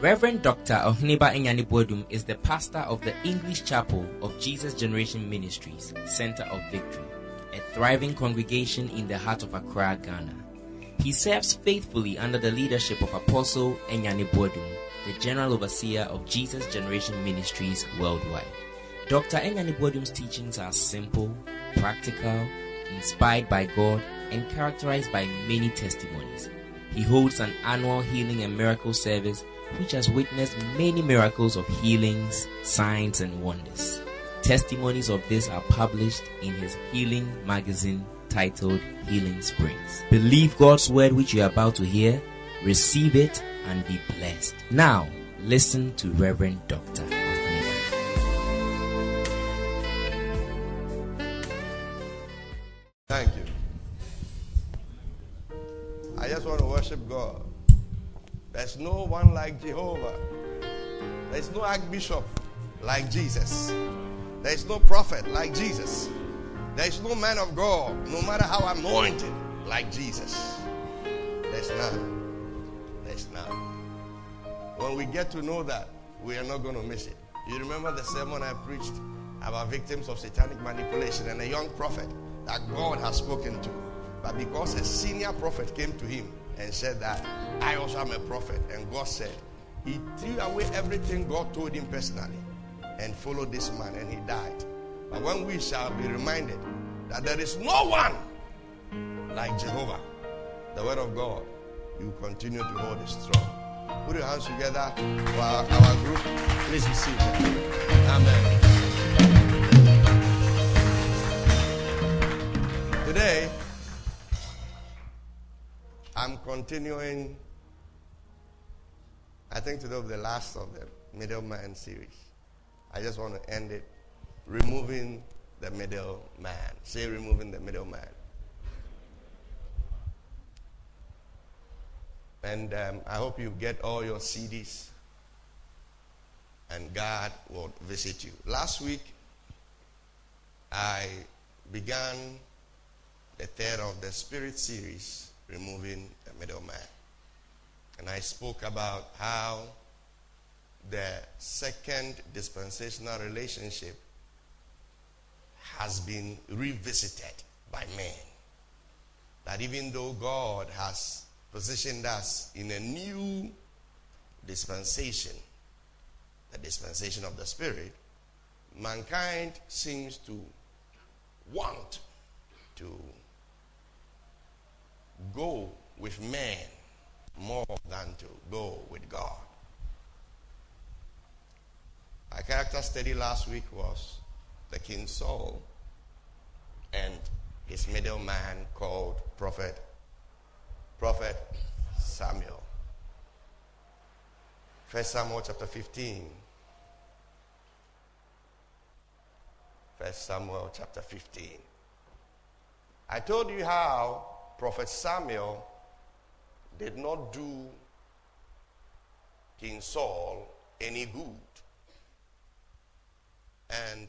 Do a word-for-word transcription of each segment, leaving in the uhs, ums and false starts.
Reverend Doctor Ohniba Enyanibodum is the pastor of the English Chapel of Jesus Generation Ministries, Center of Victory, a thriving congregation in the heart of Accra, Ghana. He serves faithfully under the leadership of Apostle Enyanibodum, the General Overseer of Jesus Generation Ministries worldwide. Doctor Enyanibodum's teachings are simple, practical, inspired by God, and characterized by many testimonies. He holds an annual healing and miracle service which has witnessed many miracles of healings, signs, and wonders. Testimonies of this are published in his healing magazine titled Healing Springs. Believe God's word which you are about to hear, receive it, and be blessed. Now, listen to Reverend Doctor Ohniba. Thank you. I just want to worship God. There's no one like Jehovah. There's no archbishop like Jesus. There's no prophet like Jesus. There's no man of God, no matter how anointed, like Jesus. There's none. There's none. When we get to know that, we are not going to miss it. You remember the sermon I preached about victims of satanic manipulation and a young prophet that God has spoken to. But because a senior prophet came to him and said that I also am a prophet, and God said he threw away everything God told him personally and followed this man, and he died. But when we shall be reminded that there is no one like Jehovah, the word of God, you continue to hold it strong. Put your hands together for our, our group. Please be seated. Amen. Today I'm continuing, I think today will be the last of the Middleman series. I just want to end it, removing the middleman. Say removing the middleman. And um, I hope you get all your C Ds and God will visit you. Last week, I began the third of the Spirit series, removing the middleman. And I spoke about how the second dispensational relationship has been revisited by men. That even though God has positioned us in a new dispensation, the dispensation of the Spirit, mankind seems to want to go with man more than to go with God. Our character study last week was the King Saul and his middleman called Prophet Prophet Samuel. First Samuel chapter fifteen. First Samuel chapter fifteen. I told you how Prophet Samuel did not do King Saul any good. And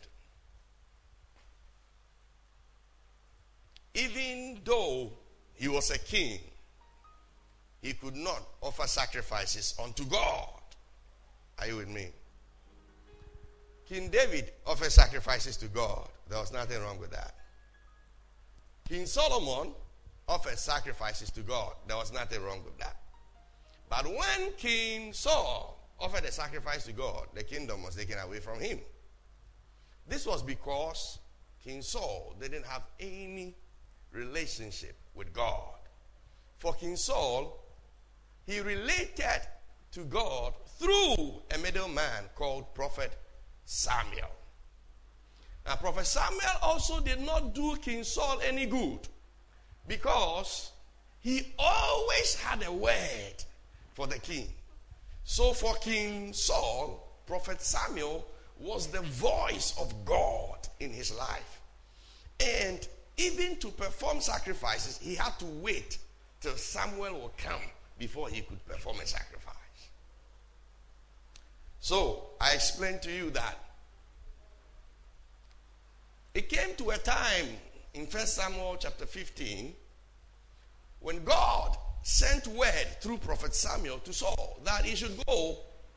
even though he was a king, he could not offer sacrifices unto God. Are you with me? King David offered sacrifices to God. There was nothing wrong with that. King Solomon offered sacrifices to God. There was nothing wrong with that. But when King Saul offered a sacrifice to God, the kingdom was taken away from him. This was because King Saul didn't have any relationship with God. For King Saul, he related to God through a middleman called Prophet Samuel. Now, Prophet Samuel also did not do King Saul any good because he always had a word for the king. So for King Saul, Prophet Samuel was the voice of God in his life. And even to perform sacrifices, he had to wait till Samuel will come before he could perform a sacrifice. So I explained to you that it came to a time in First Samuel chapter fifteen when God sent word through Prophet Samuel to Saul that he should go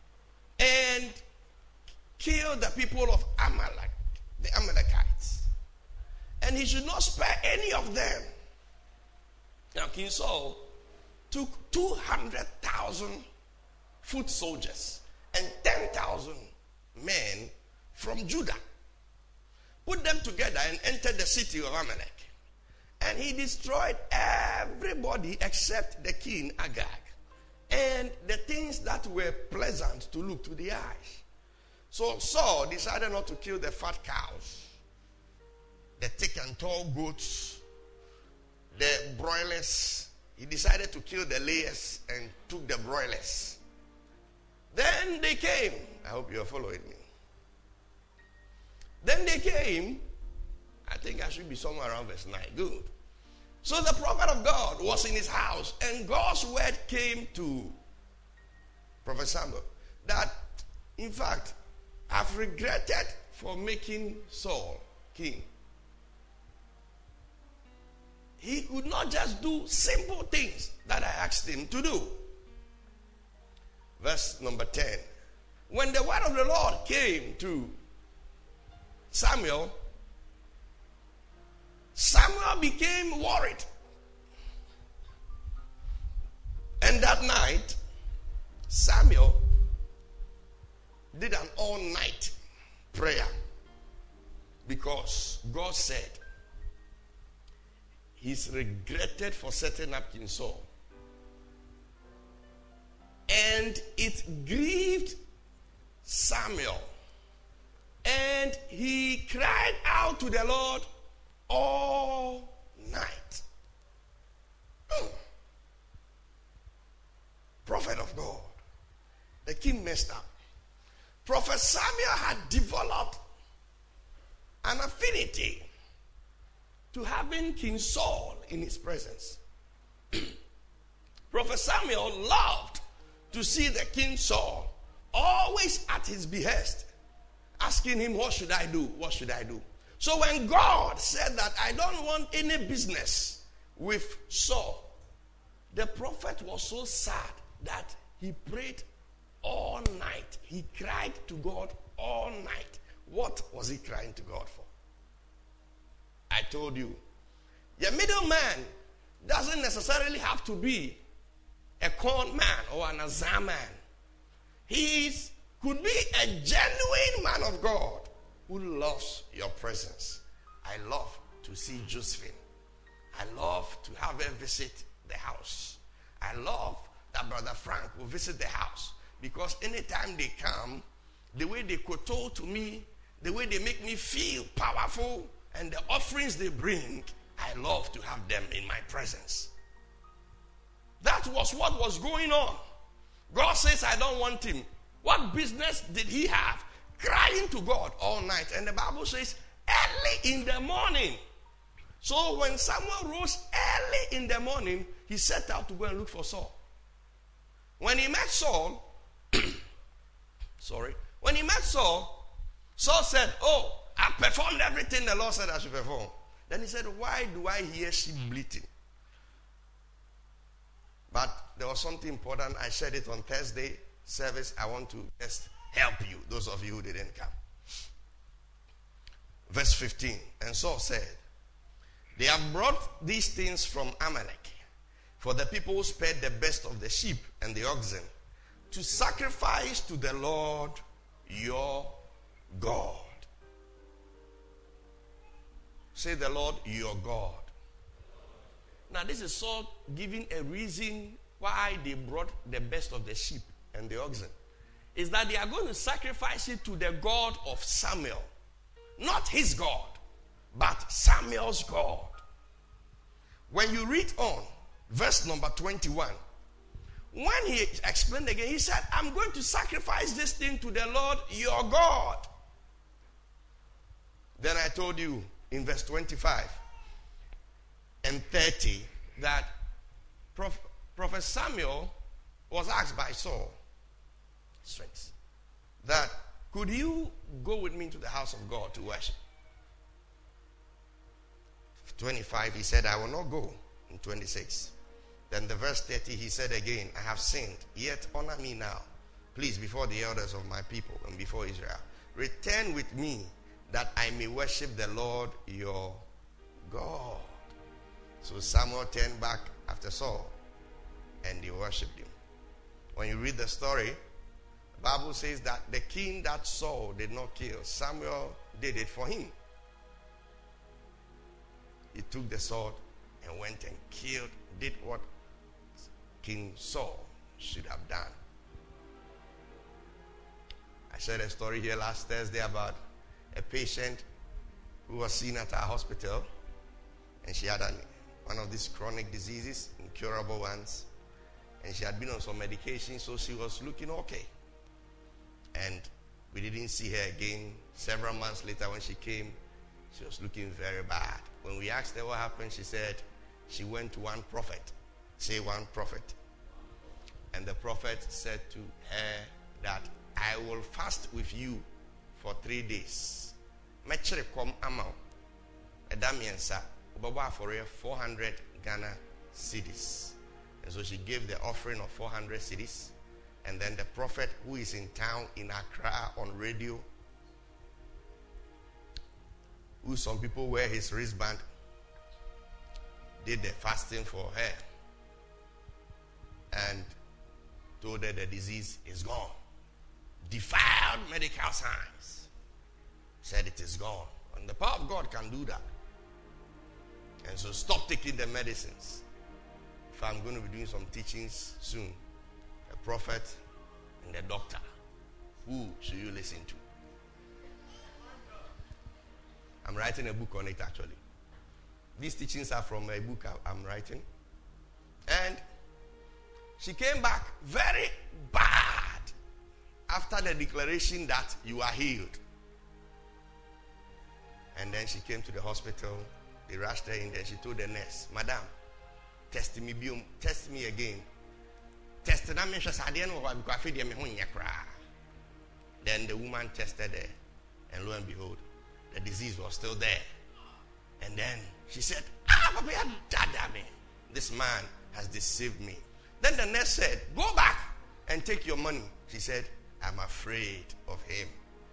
and kill the people of Amalek, the Amalekites. And he should not spare any of them. Now King Saul took two hundred thousand foot soldiers and ten thousand men from Judah, put them together and entered the city of Amalek. And he destroyed everybody except the king Agag and the things that were pleasant to look to the eyes. So Saul decided not to kill the fat cows, the thick and tall goats, the broilers. He decided to kill the layers and took the broilers. Then they came. I hope you are following me. Then they came. I think I should be somewhere around verse nine. Good. So the prophet of God was in his house, and God's word came to Prophet Samuel that, in fact, I've regretted for making Saul king. He could not just do simple things that I asked him to do. Verse number ten. When the word of the Lord came to Samuel, Samuel became worried. And that night, Samuel did an all-night prayer because God said he's regretted for setting up King Saul. And it grieved Samuel. And he cried out to the Lord all night. Mm. Prophet of God. The king messed up. Prophet Samuel had developed an affinity to having King Saul in his presence. Prophet Samuel loved to see the King Saul always at his behest, asking him, what should I do? What should I do? So when God said that I don't want any business with Saul, the prophet was so sad that he prayed all night. He cried to God all night. What was he crying to God for? I told you, the middleman doesn't necessarily have to be a corn man or an Azar man. He could be a genuine man of God who loves your presence. I love to see Josephine. I love to have her visit the house. I love that Brother Frank will visit the house because anytime they come, the way they kowtow to me, the way they make me feel powerful, and the offerings they bring, I love to have them in my presence. That was what was going on. God says, I don't want him. What business did he have? Crying to God all night. And the Bible says, early in the morning. So when Samuel rose early in the morning, he set out to go and look for Saul. When he met Saul, sorry, when he met Saul, Saul said, oh, I performed everything the Lord said I should perform. Then he said, why do I hear sheep bleating? But there was something important. I said it on Thursday service. I want to just help you, those of you who didn't come. Verse fifteen. And Saul said, they have brought these things from Amalek, for the people spared the best of the sheep and the oxen to sacrifice to the Lord your God. Say the Lord your God. Now this is Saul giving a reason why they brought the best of the sheep and the oxen. Is that they are going to sacrifice it to the God of Samuel. Not his God, but Samuel's God. When you read on, verse number twenty-one, when he explained again, he said, I'm going to sacrifice this thing to the Lord your God. Then I told you in verse twenty-five and thirty that Prophet, Prophet Samuel was asked by Saul, strength, that could you go with me to the house of God to worship? twenty-five, he said, I will not go. In twenty-six. Then the verse thirty, he said again, I have sinned, yet honor me now. please, before the elders of my people and before Israel, return with me that I may worship the Lord your God. So Samuel turned back after Saul and they worshipped him. When you read the story, the Bible says that the king that Saul did not kill, Samuel did it for him. He took the sword and went and killed, did what King Saul should have done. I shared a story here last Thursday about a patient who was seen at our hospital, and she had an, one of these chronic diseases, incurable ones, and she had been on some medication, so she was looking okay. And we didn't see her again. Several months later when she came, she was looking very bad. When we asked her what happened, she said she went to one prophet. Say one prophet. And the prophet said to her that I will fast with you for three days. Mechere kom amao. Edamiensa. Ubaba for four hundred Ghana cedis. And so she gave the offering of four hundred cedis. And then the prophet who is in town in Accra on radio, who some people wear his wristband, did the fasting for her and told her the disease is gone. Defiled medical science. Said it is gone. And the power of God can do that. And so stop taking the medicines. If I'm going to be doing some teachings soon, a prophet and a doctor, who should you listen to? I'm writing a book on it actually. These teachings are from a book I'm writing. And she came back very bad after the declaration that you are healed. And then she came to the hospital. They rushed her in there. She told the nurse, Madam, test me, test me again. Test me. Then the woman tested her. And lo and behold, the disease was still there. And then she said, ah, Papa, you dada me. This man has deceived me. Then the nurse said, go back and take your money. She said, I'm afraid of him.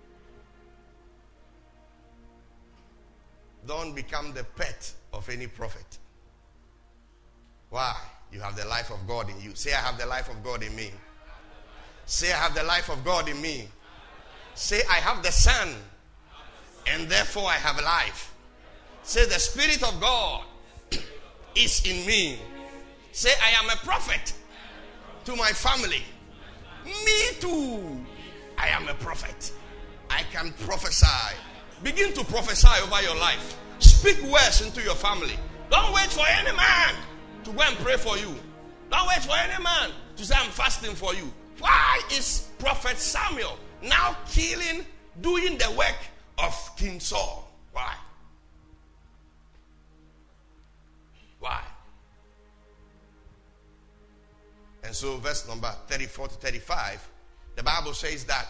Don't become the pet of any prophet. Why? You have the life of God in you. Say, I have the life of God in me. Say, I have the life of God in me. Say, I have the Son, and therefore I have life. Say, the Spirit of God is in me. Say, I am a prophet to my family. Me too. I am a prophet. I can prophesy. Begin to prophesy over your life. Speak words into your family. Don't wait for any man to go and pray for you. Don't wait for any man to say, I'm fasting for you. Why is Prophet Samuel now killing, doing the work of King Saul? Why? Why? And so verse number thirty-four to thirty-five, the Bible says that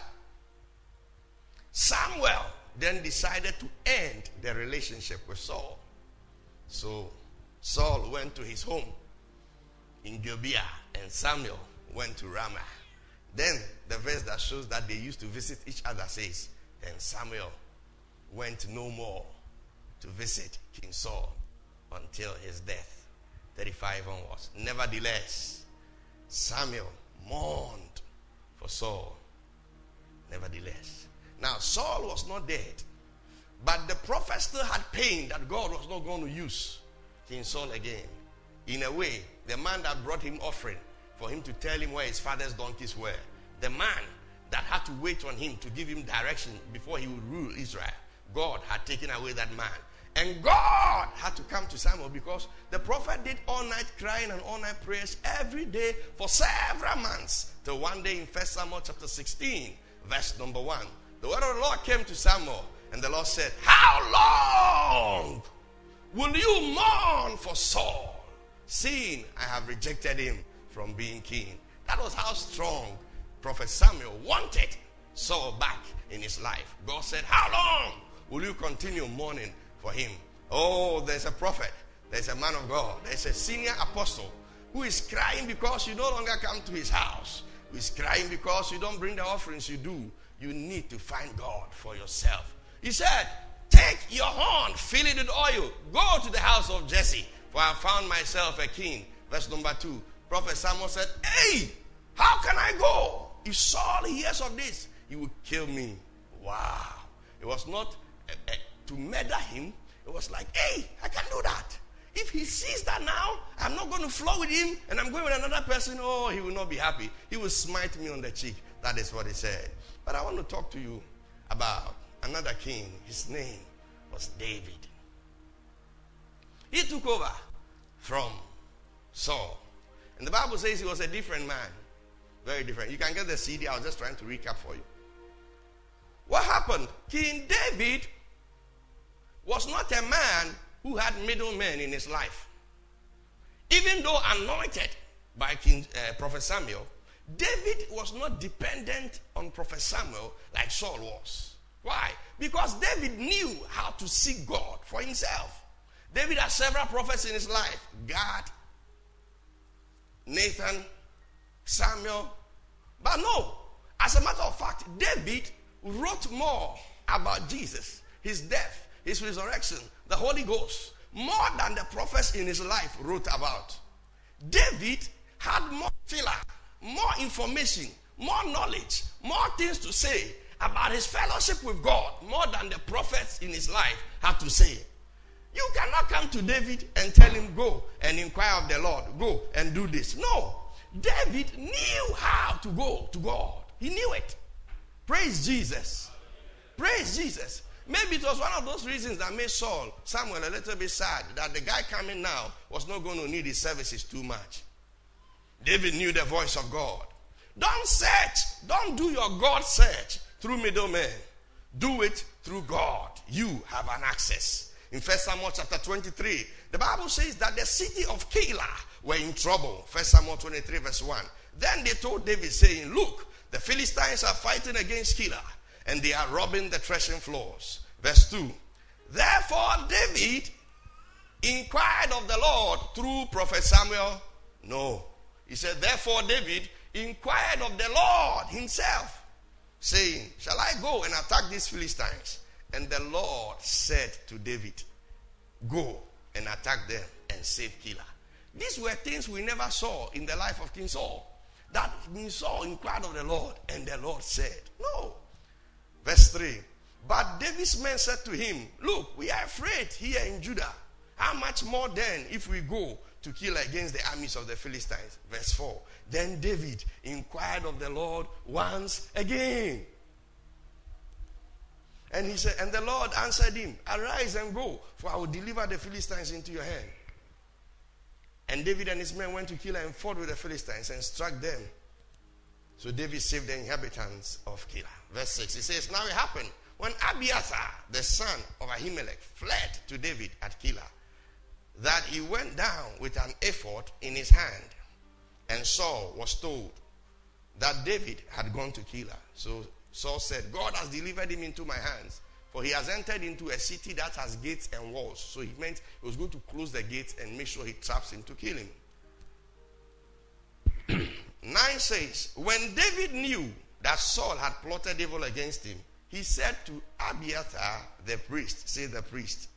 Samuel then decided to end the relationship with Saul. So Saul went to his home in Gibeah and Samuel went to Ramah. Then the verse that shows that they used to visit each other says, and Samuel went no more to visit King Saul until his death. thirty-five onwards. Nevertheless, Samuel mourned for Saul. Nevertheless. Now, Saul was not dead, but the prophet still had pain that God was not going to use King Saul again. In a way, the man that brought him offering for him to tell him where his father's donkeys were, the man that had to wait on him to give him direction before he would rule Israel, God had taken away that man. And God had to come to Samuel because the prophet did all night crying and all night prayers every day for several months. Till one day in First Samuel chapter sixteen, verse number one, the word of the Lord came to Samuel and the Lord said, how long will you mourn for Saul, seeing I have rejected him from being king? That was how strong Prophet Samuel wanted Saul back in his life. God said, how long will you continue mourning for him? Oh, there's a prophet, there's a man of God, there's a senior apostle who is crying because you no longer come to his house. who is crying because you don't bring the offerings you do. You need to find God for yourself. He said, take your horn, fill it with oil, go to the house of Jesse, for I have found myself a king. Verse number two. Prophet Samuel said, hey, how can I go? If Saul hears of this, he will kill me. Wow. It was not uh, uh, to murder him. It was like, hey, I can do that. If he sees that now, I'm not going to flow with him and I'm going with another person, oh, he will not be happy. He will smite me on the cheek. That is what he said. But I want to talk to you about another king. His name was David. He took over from Saul. And the Bible says he was a different man. Very different. You can get the C D. I was just trying to recap for you. What happened? King David was not a man who had middlemen in his life. Even though anointed by King uh, Prophet Samuel, David was not dependent on Prophet Samuel like Saul was. Why? Because David knew how to seek God for himself. David had several prophets in his life. Gad, Nathan, Samuel. But no, as a matter of fact, David wrote more about Jesus, his death, his resurrection, the Holy Ghost, more than the prophets in his life wrote about. David had more filler, more information, more knowledge, more things to say about his fellowship with God, more than the prophets in his life had to say. You cannot come to David and tell him, go and inquire of the Lord, go and do this. No, David knew how to go to God. He knew it. Praise Jesus. Praise Jesus. Maybe it was one of those reasons that made Saul, Samuel, a little bit sad, that the guy coming now was not going to need his services too much. David knew the voice of God. Don't search. Don't do your God search through middlemen. Do it through God. You have an access. In First Samuel chapter twenty-three, the Bible says that the city of Keilah were in trouble. First Samuel twenty-three verse one. Then they told David saying, look, the Philistines are fighting against Keilah, and they are robbing the threshing floors. Verse two. Therefore David inquired of the Lord through prophet Samuel. No. He said, therefore David inquired of the Lord himself, saying, shall I go and attack these Philistines? And the Lord said to David, go and attack them and save Keilah. These were things we never saw in the life of King Saul. That King Saul inquired of the Lord, and the Lord said, no. Verse three. But David's men said to him, look, we are afraid here in Judah. How much more then if we go to kill against the armies of the Philistines? Verse four. Then David inquired of the Lord once again. And he said, and the Lord answered him, arise and go, for I will deliver the Philistines into your hand. And David and his men went to Keilah and fought with the Philistines and struck them. So David saved the inhabitants of Keilah. Verse six, he says, now it happened when Abiathar, the son of Ahimelech, fled to David at Keilah, that he went down with an ephod in his hand. And Saul was told that David had gone to Keilah. So Saul said, God has delivered him into my hands, for he has entered into a city that has gates and walls. So he meant he was going to close the gates and make sure he traps him to kill him. nine says, when David knew that Saul had plotted evil against him, he said to Abiathar the priest, say the priest,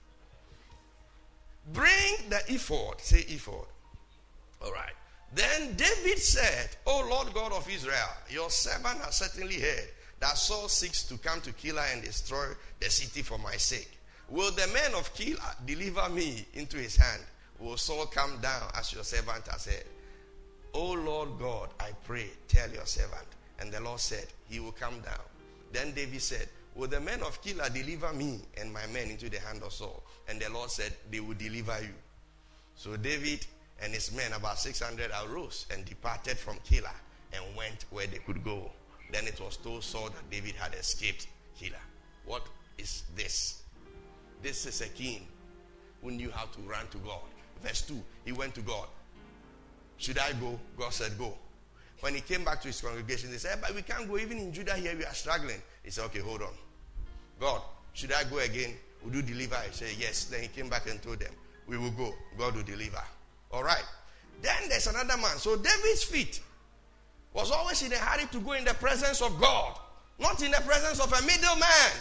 bring the ephod, say ephod. All right. Then David said, O Lord God of Israel, your servant has certainly heard that Saul seeks to come to Keilah and destroy the city for my sake. Will the men of Keilah deliver me into his hand? Will Saul come down as your servant has said? O Lord God, I pray, tell your servant. And the Lord said, he will come down. Then David said, will the men of Keilah deliver me and my men into the hand of Saul? And the Lord said, they will deliver you. So David and his men, about six hundred, arose and departed from Keilah and went where they could go. Then it was told Saul that David had escaped Keilah. What is this? This is a king who knew how to run to God. Verse two, he went to God. Should I go? God said, go. When he came back to his congregation, they said, but we can't go. Even in Judah here, we are struggling. He said, okay, hold on. God, should I go again? Would you deliver? He said, yes. Then he came back and told them, we will go. God will deliver. All right. Then there's another man. So David's feet was always in a hurry to go in the presence of God, not in the presence of a middleman.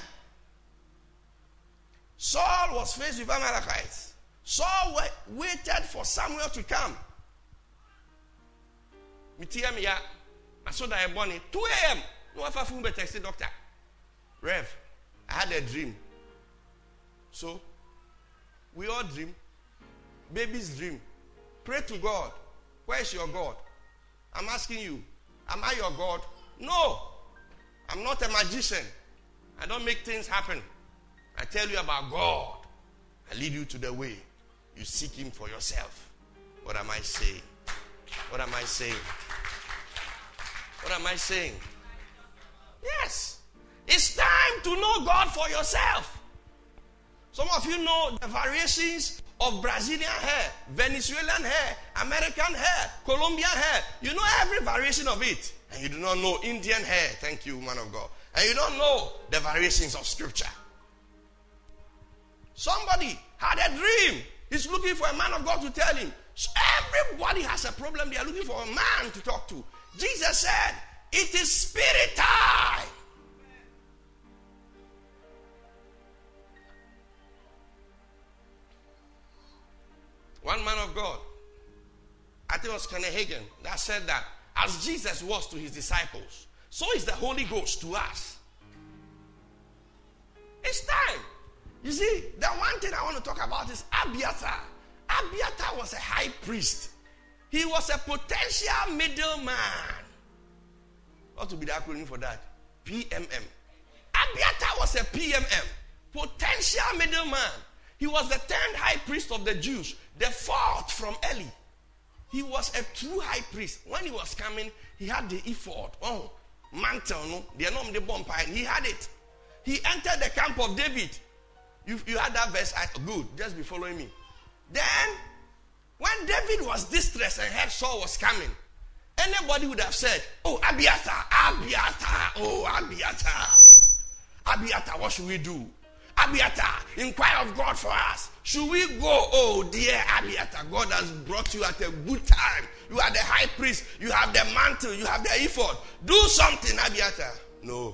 Saul was faced with Amalekites. Saul waited for Samuel to come. two a.m. No one found me text doctor. Rev, I had a dream. So, we all dream. Babies dream. Pray to God. Where is your God? I'm asking you, am I your God? No. I'm not a magician. I don't make things happen. I tell you about God. I lead you to the way. You seek him for yourself. What am I saying? What am I saying? What am I saying? Yes. It's time to know God for yourself. Some of you know the variations of Brazilian hair, Venezuelan hair, American hair, Colombian hair. You know every variation of it. And you do not know Indian hair. Thank you, man of God. And you don't know the variations of scripture. Somebody had a dream. He's looking for a man of God to tell him. So everybody has a problem. They are looking for a man to talk to. Jesus said, it is spirit time. One man of God, I think it was Kenneth Hagin, that said that as Jesus was to his disciples, so is the Holy Ghost to us. It's time. You see, the one thing I want to talk about is Abiathar. Abiathar was a high priest. He was a potential middleman. What would be the acronym for that? P M M. Abiathar was a P M M. Potential middleman. He was the tenth high priest of the Jews. The fourth from Eli. He was a true high priest. When he was coming, he had the ephod. Oh, mantle, no? They know the bomb pine. He had it. He entered the camp of David. You, you had that verse. I, good. Just be following me. Then, when David was distressed and heard Saul was coming, anybody would have said, oh, Abiathar, Abiathar, oh, Abiathar. Abiathar, what should we do? Abiathar, inquire of God for us. Should we go? Oh, dear Abiathar, God has brought you at a good time. You are the high priest. You have the mantle. You have the ephod. Do something, Abiathar. No.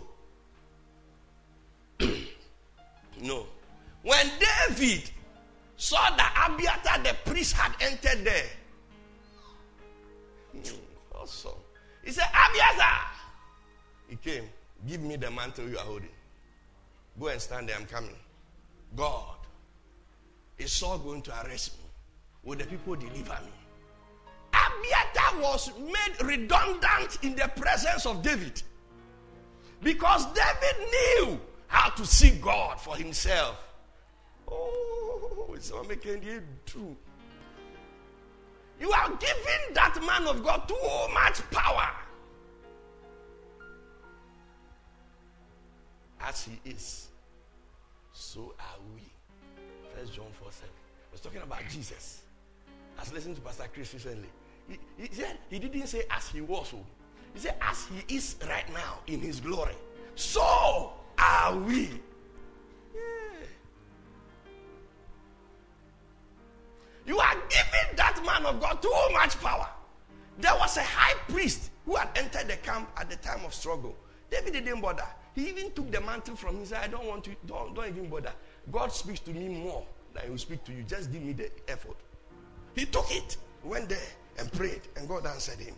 No. When David saw that Abiathar, the priest, had entered there, awesome. He said, Abiathar. He came. Give me the mantle you are holding. Go and stand there, I'm coming. God, is Saul going to arrest me? Will the people deliver me? Abiathar was made redundant in the presence of David. Because David knew how to seek God for himself. Oh, it's not making it true. You are giving that man of God too much power. As he is, so are we. First John four seven. I was talking about Jesus. I was listening to Pastor Chris recently. He, he said he didn't say as he was. He said as he is right now in his glory. So are we. Yeah. You are giving that man of God too much power. There was a high priest who had entered the camp at the time of struggle. David didn't bother. He even took the mantle from him. He said, I don't want to, don't, don't even bother. God speaks to me more than he will speak to you. Just give me the effort. He took it, went there and prayed, and God answered him.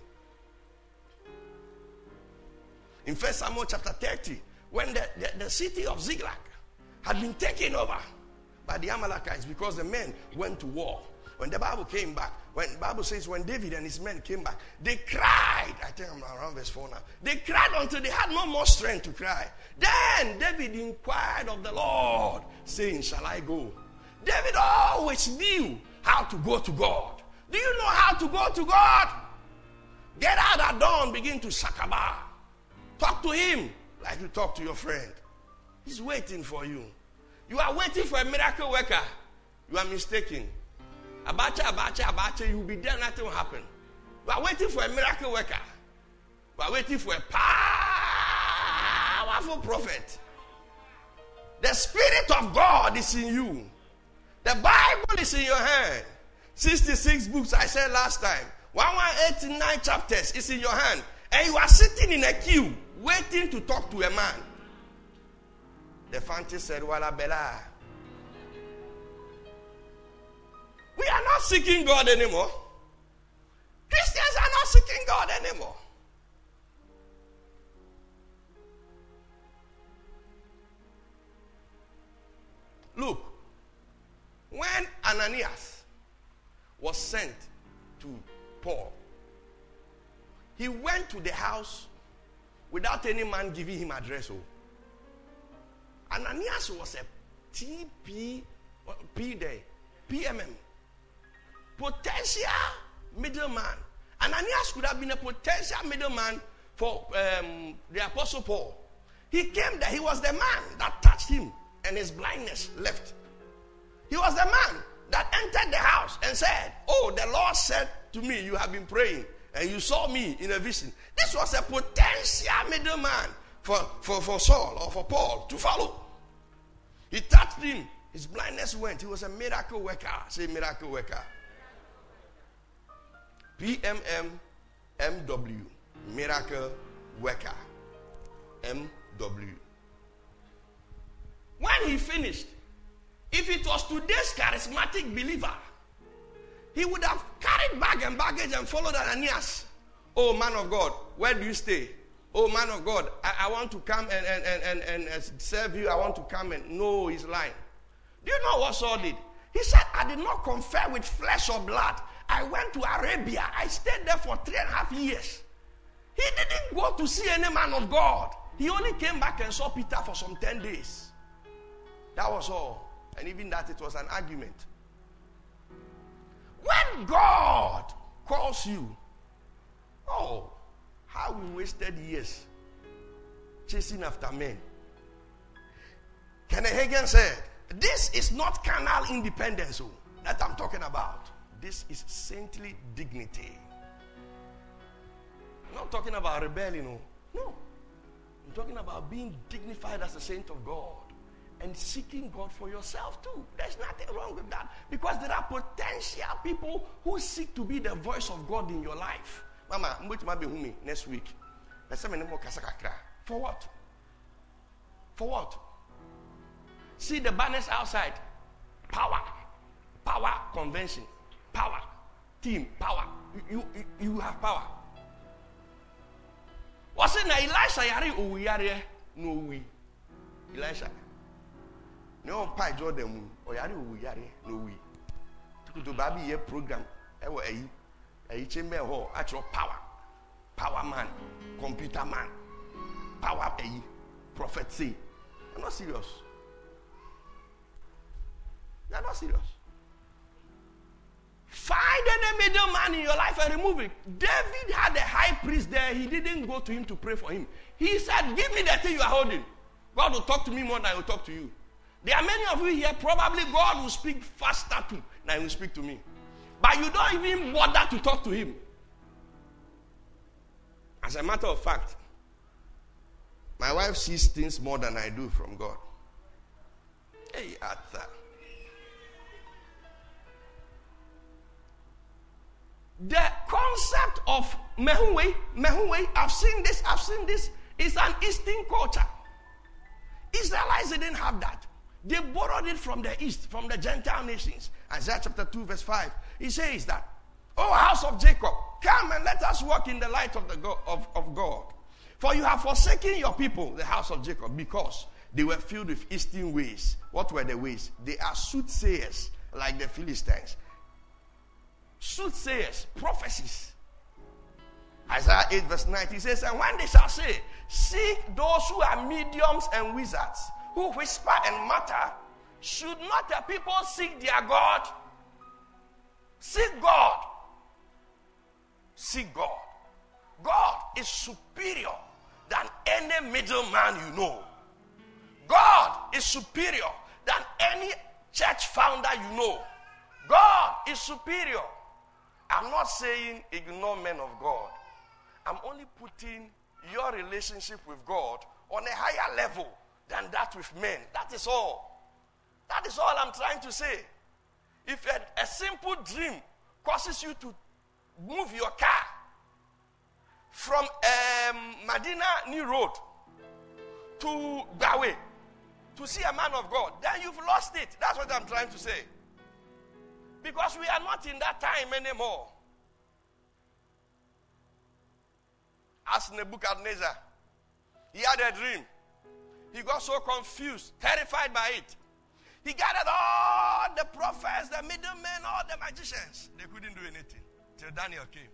In First Samuel chapter thirty, when the, the, the city of Ziklag had been taken over by the Amalekites because the men went to war. When the Bible came back, when the Bible says when David and his men came back, they cried. I think I'm around verse four now. They cried until they had no more strength to cry. Then David inquired of the Lord, saying, shall I go? David always knew how to go to God. Do you know how to go to God? Get out at dawn, begin to shakaba. Talk to him like you talk to your friend. He's waiting for you. You are waiting for a miracle worker. You are mistaken. Abacha, abacha, abacha, you will be there, nothing will happen. We are waiting for a miracle worker. We are waiting for a powerful prophet. The Spirit of God is in you. The Bible is in your hand. sixty-six books, I said last time. one hundred eighty-nine chapters is in your hand. And you are sitting in a queue waiting to talk to a man. The Fanti said, Wala Bella. We are not seeking God anymore. Christians are not seeking God anymore. Look, when Ananias was sent to Paul, he went to the house without any man giving him address. Oh. Ananias was a T P, P day, P M M, potential middleman. Ananias could have been a potential middleman for um, the Apostle Paul. He came there, he was the man that touched him and his blindness left. He was the man that entered the house and said, oh, the Lord said to me, you have been praying and you saw me in a vision. This was a potential middleman for, for, for Saul or for Paul to follow. He touched him. His blindness went. He was a miracle worker. Say miracle worker. P M M M W. Miracle worker. M W. When he finished, if it was today's charismatic believer, he would have carried bag and baggage and followed Ananias. Oh, man of God, where do you stay? Oh, man of God, I, I want to come and, and, and, and, and serve you. I want to come and... No, he's lying. Do you know what Saul did? He said, I did not confer with flesh or blood. I went to Arabia. I stayed there for three and a half years. He didn't go to see any man of God. He only came back and saw Peter for some ten days. That was all. And even that, it was an argument. When God calls you, oh, how we wasted years chasing after men. Kenneth Hagin said, this is not carnal independence oh, that I'm talking about. This is saintly dignity. I'm not talking about rebellion. Oh. No. I'm talking about being dignified as a saint of God and seeking God for yourself too. There's nothing wrong with that, because there are potential people who seek to be the voice of God in your life. Mama, I'm going to be with me next week. For what? For what? See the banners outside. Power. Power convention. Power. Team. Power. You, you, you have power. What's it now? Elisha yari owi yari no we. Elisha. No pai Jordan o yari owi yari no we. To baby ye program. Ewo eyi. Eyi chamber hall actual power. Power man. Computer man. Power eyi. Prophet say. You're not serious. You're not serious. Find any middleman in your life and remove it. David had a high priest there. He didn't go to him to pray for him. He said, give me the thing you are holding. God will talk to me more than he will talk to you. There are many of you here, probably God will speak faster to than he will speak to me. But you don't even bother to talk to him. As a matter of fact, my wife sees things more than I do from God. Hey, Arthur. The concept of mehuwe, mehuwe, I've seen this, I've seen this, is an Eastern culture. Israelites didn't have that. They borrowed it from the East, from the Gentile nations. Isaiah chapter two, verse five. He says that, O house of Jacob, come and let us walk in the light of, the God, of, of God. For you have forsaken your people, the house of Jacob, because they were filled with Eastern ways. What were the ways? They are soothsayers, like the Philistines. Soothsayers, prophecies. Isaiah eight verse nineteen says, and when they shall say, seek those who are mediums and wizards, who whisper and mutter, should not the people seek their God? Seek God. Seek God. God is superior than any middleman you know. God is superior than any church founder you know. God is superior. I'm not saying ignore men of God. I'm only putting your relationship with God on a higher level than that with men. That is all. That is all I'm trying to say. If a, a simple dream causes you to move your car from um, Medina New Road to Gawe to see a man of God, then you've lost it. That's what I'm trying to say. Because we are not in that time anymore. As Nebuchadnezzar, he had a dream. He got so confused, terrified by it. He gathered all the prophets, the middlemen, all the magicians. They couldn't do anything till Daniel came.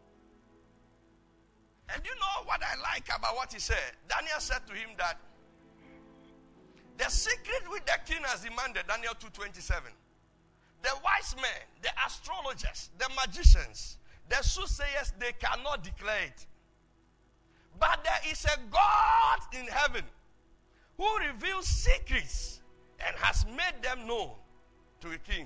And you know what I like about what he said? Daniel said to him that the secret which the king has demanded, Daniel two twenty-seven, the wise men, the astrologers, the magicians, the soothsayers, they cannot declare it. But there is a God in heaven who reveals secrets and has made them known to a king.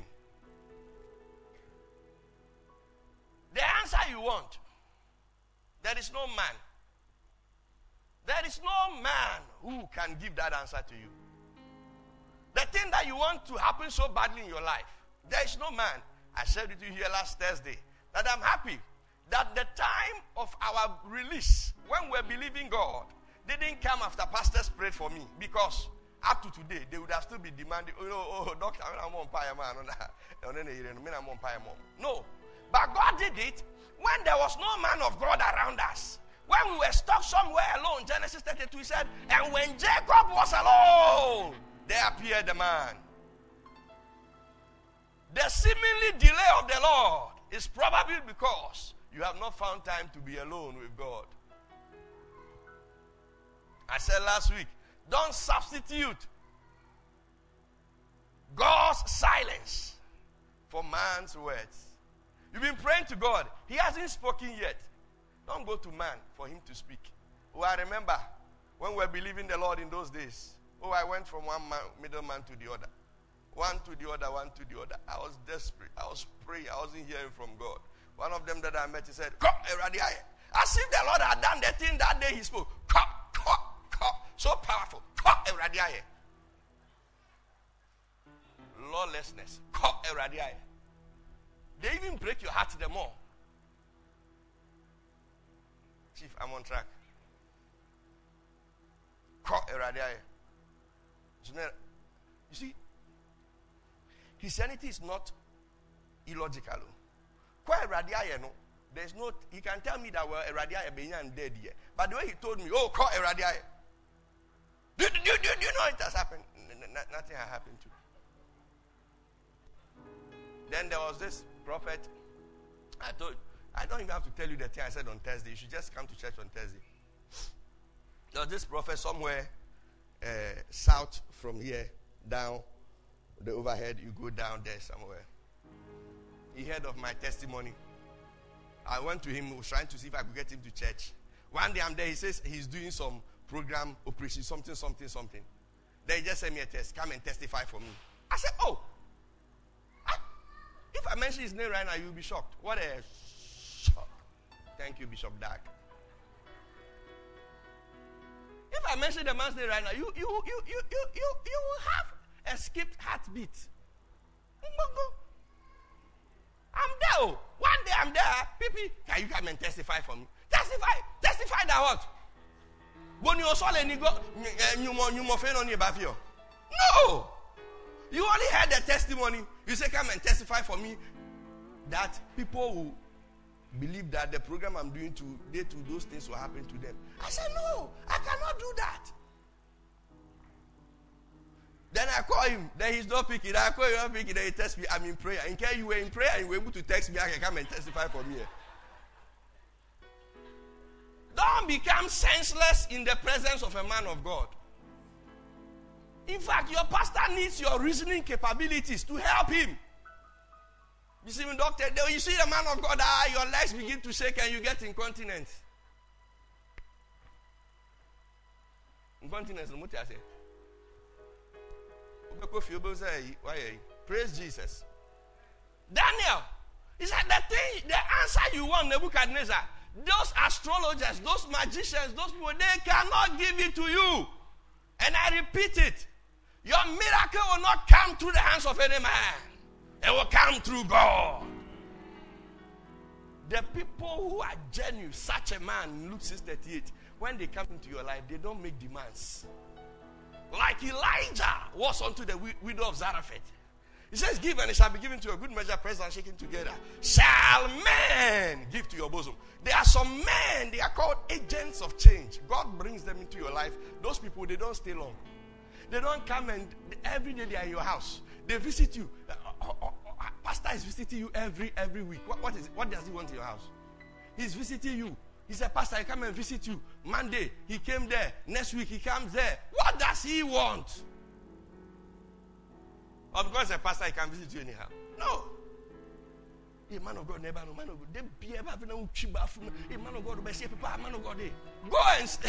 The answer you want, there is no man. There is no man who can give that answer to you. The thing that you want to happen so badly in your life, there is no man. I said it to you here last Thursday, that I'm happy that the time of our release, when we're believing God, didn't come after pastors prayed for me, because up to today, they would have still been demanding, oh, oh, oh doctor, I'm on fire, man. No. But God did it when there was no man of God around us. When we were stuck somewhere alone, Genesis thirty-two, he said, and when Jacob was alone, there appeared the man. The seemingly delay of the Lord is probably because you have not found time to be alone with God. I said last week, don't substitute God's silence for man's words. You've been praying to God. He hasn't spoken yet. Don't go to man for him to speak. Oh, I remember when we were believing the Lord in those days. Oh, I went from one man, middleman to the other. One to the other, one to the other. I was desperate. I was praying. I wasn't hearing from God. One of them that I met, he said, as if the Lord had done the thing that day he spoke. So powerful. Lawlessness. They even break your heart the more. Chief, I'm on track. You see, Christianity is not illogical. There's no, he can tell me that well, Eradiah dead here. But the way he told me, oh, call Eradiah. Do, do, do, do you know it has happened? Nothing has happened to me. Then there was this prophet. I told, I don't even have to tell you the thing I said on Thursday. You should just come to church on Thursday. There was this prophet somewhere uh, south from here, down the overhead. You go down there somewhere. He heard of my testimony. I went to him, was trying to see if I could get him to church. One day I'm there, he says he's doing some program operation, something, something, something. Then he just sent me a test, come and testify for me. I said, oh, I, if I mention his name right now, you'll be shocked. What a shock. Thank you, Bishop Dark. If I mention the man's name right now, you, you, you, you, you, you, you will have a skipped heartbeat. I'm there. One day I'm there. People, can you come and testify for me? Testify. Testify that what? No. You only heard the testimony. You say, come and testify for me. That people will believe that the program I'm doing today, to those things will happen to them. I said, no, I cannot do that. Then I call him. Then he's not picking. I call him, not picking. Then he texts me. I'm in prayer. In case you were in prayer and you were able to text me, I can come and testify for me. Don't become senseless in the presence of a man of God. In fact, your pastor needs your reasoning capabilities to help him. You see, when doctor, you see the man of God, ah, your legs begin to shake and you get incontinence. Incontinence, what I say? Praise Jesus. Daniel, he said the thing, the answer you want, Nebuchadnezzar, those astrologers, those magicians, those people, they cannot give it to you. And I repeat it. Your miracle will not come through the hands of any man. It will come through God. The people who are genuine, such a man in Luke six thirty-eight, when they come into your life, they don't make demands. Like Elijah was unto the widow of Zarephath. He says, give and it shall be given to you, a good measure, pressed and shaken together. Shall men give to your bosom? There are some men, they are called agents of change. God brings them into your life. Those people, they don't stay long. They don't come and every day they are in your house. They visit you. Uh, uh, uh, uh, pastor is visiting you every every week. What, what is it? What does he want in your house? He's visiting you. He said, Pastor, I come and visit you. Monday, he came there. Next week, he comes there. What does he want? Or because a pastor, he can visit you anyhow. No. Hey, man of God, never know. Man of God, they be ever having a chiba from. Hey, man of God, be say, Papa, man of God, they go and stay.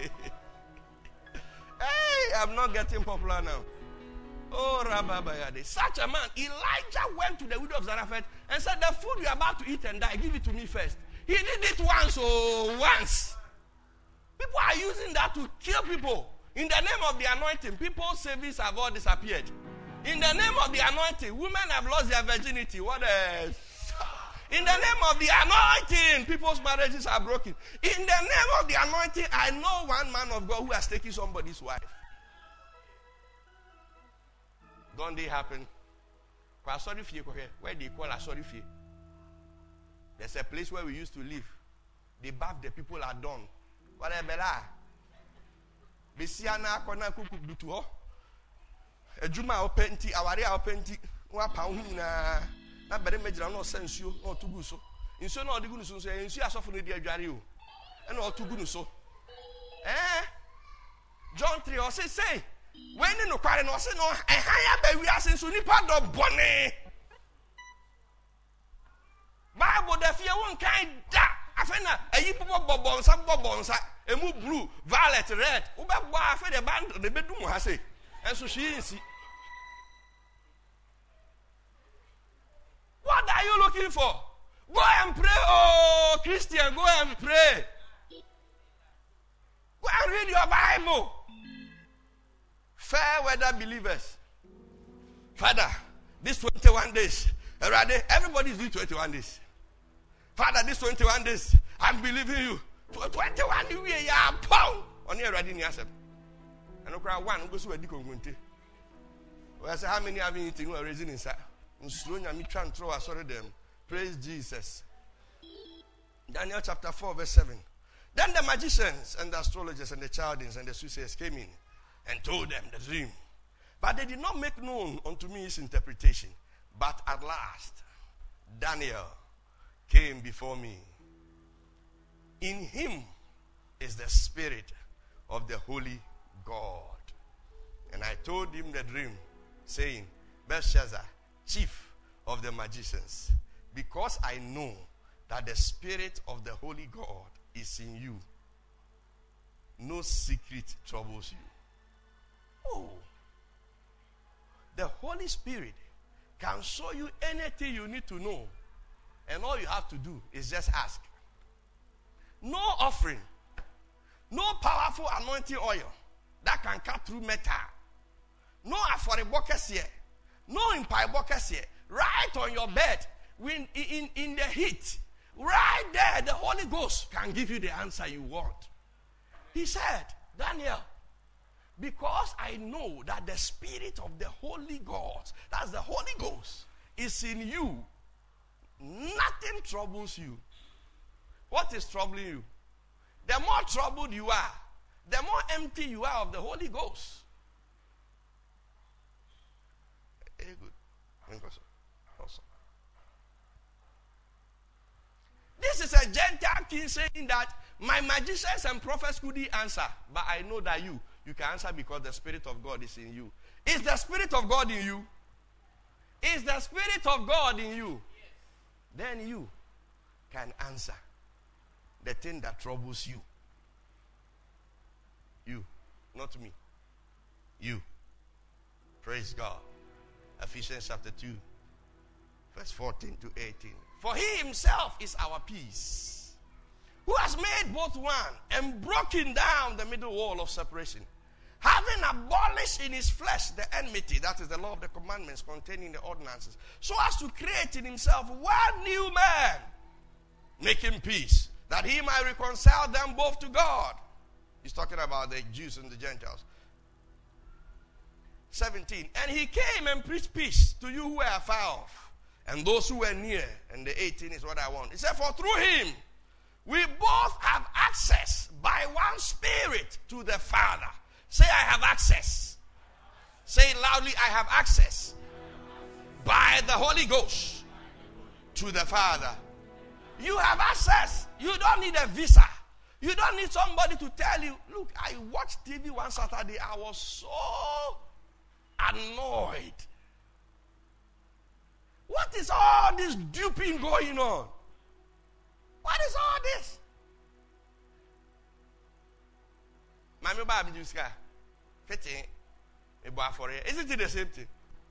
Hey, I'm not getting popular now. Oh, Rababayade. Such a man, Elijah went to the widow of Zarephath and said, the food you're about to eat and die, give it to me first. He did it once, oh, once. People are using that to kill people. In the name of the anointing, people's savings have all disappeared. In the name of the anointing, women have lost their virginity. What else? In the name of the anointing, people's marriages are broken. In the name of the anointing, I know one man of God who has taken somebody's wife. Don't they happen? Where they call a sorry fee. There's a place where we used to live. The bath the people are done. Whatever. Besiana kona kuku dutu ho. Ejuma openti, awari openti. Wa paun na na bere mejira no sensuo no tugu so. Inso na odigu so so ensu asofo no di adware o. E na otugu no so. Eh? John three o say say when no kware no say no ehan ya ba wi ase so nipa do bone. Bible the fear one kind da. Afena ayi popo bobonsa bobonsa emu blue, violet, red. Ube bwa afe the band the bedum ha say. Enso she nsi. What are you looking for? Go and pray, oh Christian, go and pray. Go and read your Bible. Fair weather believers. Father, this twenty-one days, everybody is doing twenty-one days. Father, this twenty-one days, I'm believing you. twenty-one days, yeah, pound. On your ready, yes. And I cry one, goes to a decongunte. Well, how many have been eating or raising inside? And slowly, I'm trying to throw a sorry them. Praise Jesus. Daniel chapter four, verse seven. Then the magicians and the astrologers and the Chaldeans and the soothsayers came in and told them the dream. But they did not make known unto me his interpretation. But at last, Daniel came before me. In him is the spirit of the holy God. And I told him the dream, saying, Belshazzar, chief of the magicians, because I know that the spirit of the holy God is in you, no secret troubles you. Oh, the Holy Spirit can show you anything you need to know. And all you have to do is just ask. No offering. No powerful anointing oil that can cut through metal. No aforibokas here. No impaibokas here. Right on your bed, when in, in the heat. Right there, the Holy Ghost can give you the answer you want. He said, Daniel, because I know that the spirit of the Holy God, that's the Holy Ghost, is in you, nothing troubles you. What is troubling you? The more troubled you are, the more empty you are of the Holy Ghost. Very good. Also. This is a Gentile king saying that my magicians and prophets couldn't answer, but I know that you, you can answer because the Spirit of God is in you. Is the Spirit of God in you? Is the Spirit of God in you? Yes. Then you can answer the thing that troubles you. You, not me. You. Praise God. Ephesians chapter two, verse fourteen to eighteen. For he himself is our peace, who has made both one and broken down the middle wall of separation, having abolished in his flesh the enmity, that is the law of the commandments containing the ordinances, so as to create in himself one new man making peace, that he might reconcile them both to God. He's talking about the Jews and the Gentiles. seventeen. And he came and preached peace to you who are far off, and those who were near. And the eighteen is what I want. He said, for through him we both have access by one Spirit to the Father. Say, I have access. Say it loudly, I have access by the Holy Ghost to the Father. You have access. You don't need a visa. You don't need somebody to tell you, look, I watched T V one Saturday. I was so annoyed. What is all this duping going on? What is all this? Mami Babi Juska. Fitting. Isn't it the same thing?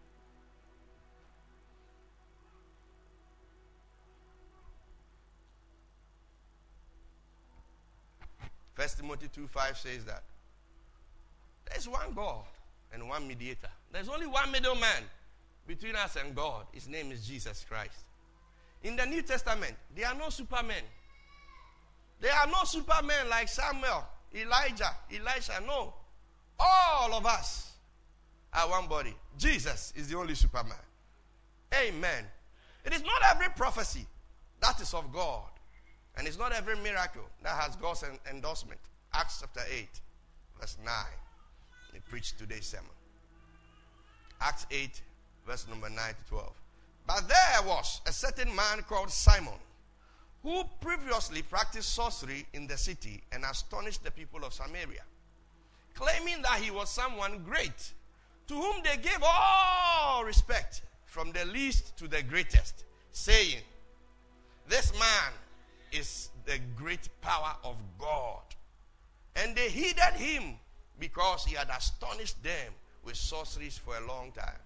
First Timothy two five says that there's one God and one mediator. There's only one middleman between us and God. His name is Jesus Christ. In the New Testament, there are no supermen. There are no supermen like Samuel, Elijah, Elisha. No. All of us are one body. Jesus is the only superman. Amen. It is not every prophecy that is of God. And it's not every miracle that has God's endorsement. Acts chapter eight, verse nine. He preached today's sermon. Acts eight, verse number nine to twelve. But there was a certain man called Simon, who previously practiced sorcery in the city and astonished the people of Samaria, claiming that he was someone great, to whom they gave all respect, from the least to the greatest, saying, this man is the great power of God. And they heeded him because he had astonished them with sorceries for a long time.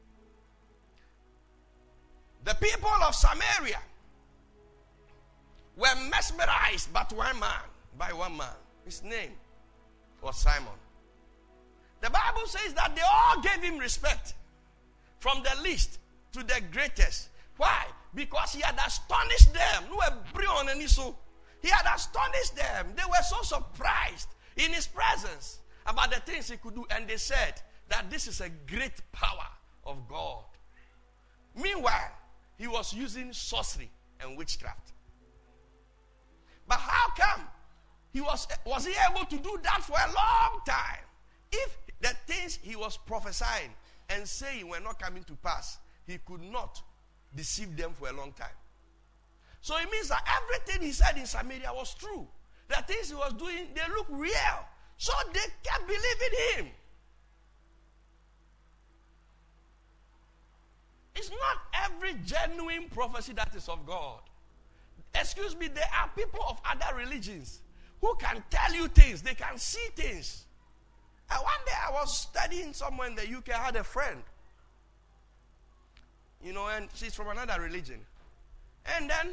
The people of Samaria were mesmerized by one man, by one man. His name was Simon. The Bible says that they all gave him respect, from the least to the greatest. Why? Because he had astonished them. He had astonished them. They were so surprised in his presence about the things he could do. And they said that this is a great power of God. Meanwhile, he was using sorcery and witchcraft. But how come he was, was he able to do that for a long time? If the things he was prophesying and saying were not coming to pass, he could not deceive them for a long time. So it means that everything he said in Samaria was true. The things he was doing, they look real. So they kept believing him. It's not every genuine prophecy that is of God. Excuse me, there are people of other religions who can tell you things. They can see things. And one day I was studying somewhere in the U K. I had a friend. You know, and she's from another religion. And then,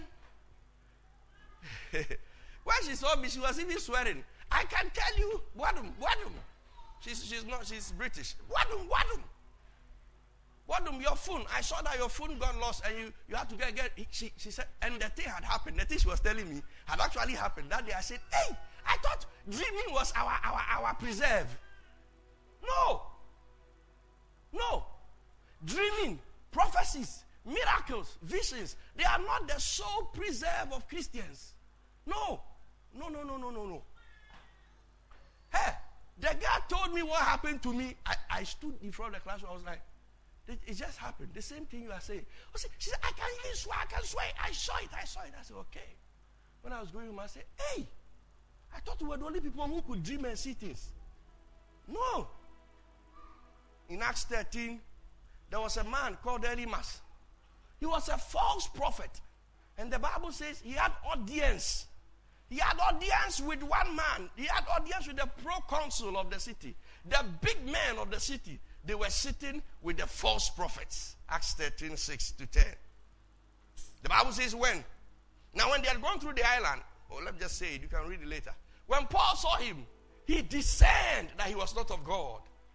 when she saw me, she was even swearing. I can tell you, Wadum, Wadum. She's, she's not, she's British. Wadum, Wadum. Wadum, your phone. I saw that your phone got lost and you, you had to get, get she, she said, and the thing had happened. The thing she was telling me had actually happened. That day I said, hey, I thought dreaming was our, our, our preserve. No. No. Dreaming, prophecies, miracles, visions, they are not the sole preserve of Christians. No. No, no, no, no, no, no. Hey, the guy told me what happened to me. I, I stood in front of the classroom. I was like, it, it just happened. The same thing you are saying. She said, I can even swear, I can swear. I saw it, I saw it. I said, okay. When I was going home, I said, hey, I thought we were the only people who could dream and see things. No. In Acts thirteen, there was a man called Elymas. He was a false prophet. And the Bible says he had audience. He had audience with one man. He had audience with the proconsul of the city. The big men of the city. They were sitting with the false prophets. Acts thirteen, six to ten. The Bible says when. Now when they had gone through the island, or let's just say it, you can read it later. When Paul saw him, he discerned that he was not of God.